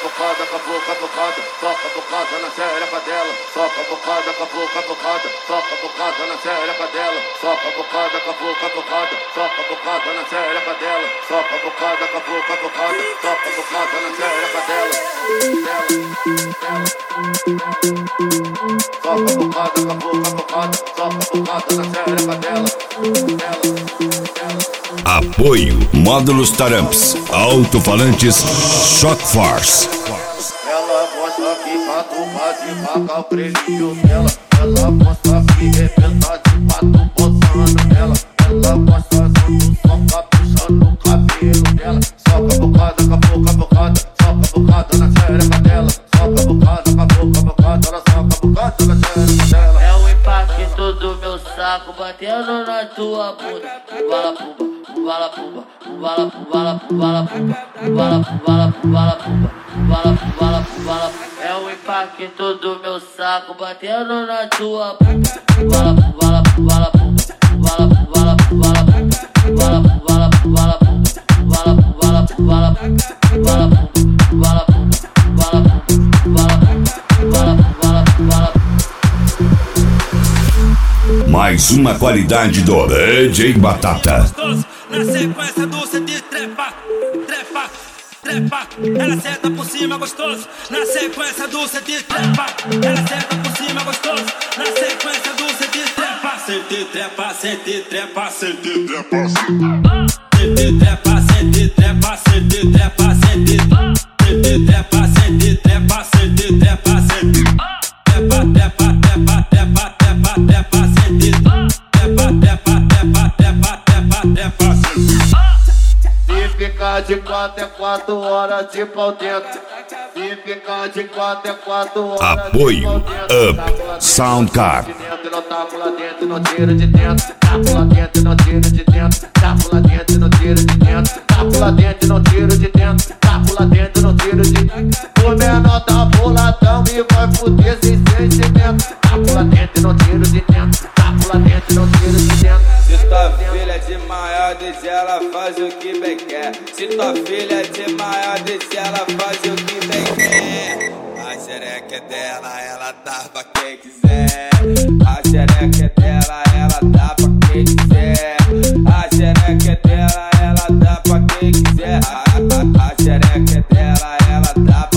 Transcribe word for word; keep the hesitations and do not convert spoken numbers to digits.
bocada, cavou, cavocada, soca bocada na xereca dela, soca bocada, cavou, cavocada, soca bocada na xereca dela, soca bocada, cavou, cavocada, soca bocada na xereca dela, soca bocada, cavou, cavocada, soca bocada na xereca dela, dela, soca bocada, cavou, cavocada, soca bocada na xereca dela, dela, dela. Apoio Módulos Taramps, alto-falantes Shock Force. Ela gosta que catuba devagar o prelinho dela. Ela gosta que arrebenta de quatro botando nela. Ela gosta quando soca puxando o cabelo dela. Soca bocada, acabou, cabocada, soca bocada na xereca dela. Soca bocada, acabou, cabocada, ela soca bocada na xereca dela. É o impacto do meu saco batendo na tua bunda. Bala pumba, bala pumba, bala bala bala pumba, bala bala bala pumba, bala bala bala. É o impacto do meu saco batendo na tua bunda. Bala bala bala pumba, bala bala bala pumba, bala bala bala pumba, bala bala bala pumba, bala bala pumba, bala bala bala bala bala. Mais uma qualidade do D J Batata. Na sequência do C D trepa, trepa, trepa. Ela senta por cima gostoso. Na sequência do C D trepa, ela senta por cima gostoso. Na sequência do C D trepa, C D trepa, C D trepa, C D trepa, C D trepa, C D trepa, C D trepa, C D trepa, C D trepa, C D trepa, C D trepa, trepa, trepa, trepa, trepa, trepa, C D trepa, trepa, trepa, trepa, trepa, trepa. Se ficar de quatro é quatro horas de pau dentro. Se ficar de quatro é quatro horas. Apoio Up Soundcard. Não taco lá dentro, não tira de dentro. Taco lá dentro, não tira de dentro. Taco lá dentro, não tira de dentro. Taco lá dentro, não tira de dentro. Taco lá dentro, não tira de dentro. O menor tá boladão e vai fuder sem sentimento. Taco lá dentro, não tira de dentro. Taco lá dentro, não tira de dentro. Se tua filha é de maior, diz ela faz o que bem quer. Se tua filha é de maior, diz ela faz o que bem quer. A xereca é dela, ela dá pra quem quiser. A xereca é dela, ela dá pra quem quiser. A xereca é dela, ela dá pra quem quiser. A, a, a xereca é dela, ela dá pra